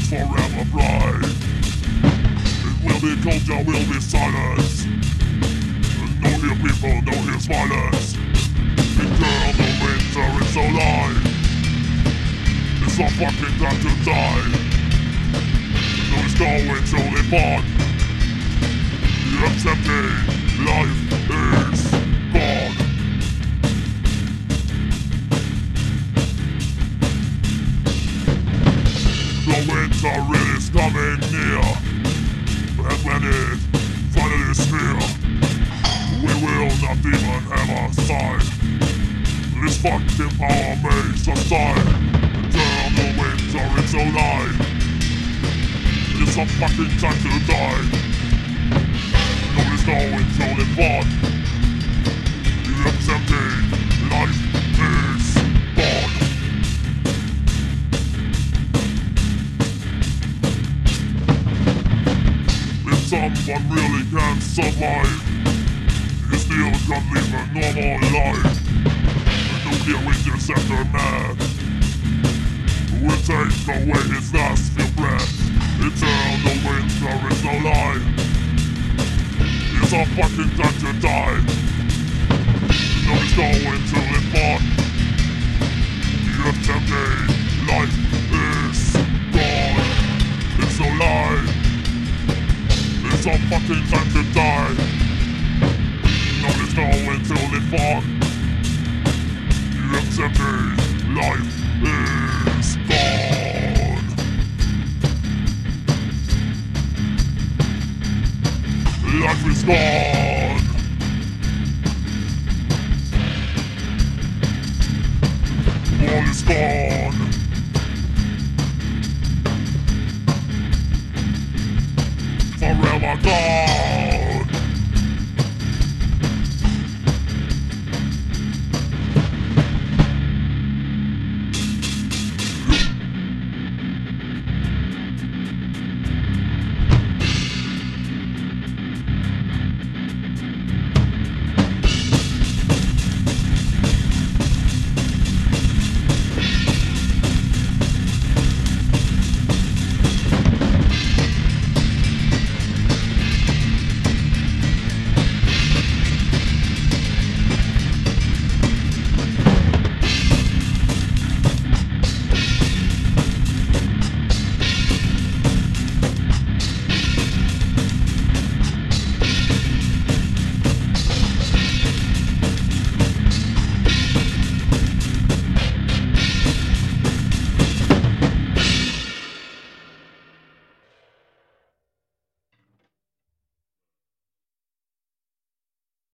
forever bright. It will be cold, there will be silence. No here people, no here's violence. Eternal winter is so light. It's not fucking time to die. No, it's going to live on. It's empty, life is gone. The winter is coming near, and when it finally is here, we will not even have a sign. This fucking power makes us die. Eternal winter is so light. It's not fucking time to die. No, it's going to live on. It's empty, life is gone. If someone really can survive, he still can live a normal life. A nuclear interceptor man will take away his last few breaths. Eternal winter is no lie. It's a fucking time to die. No, it's going to live on. It's empty, life is gone. It's no lie. It's a fucking time to die. No, it's going to live on. It's empty, life is gone. Life is gone. All is gone. Forever gone.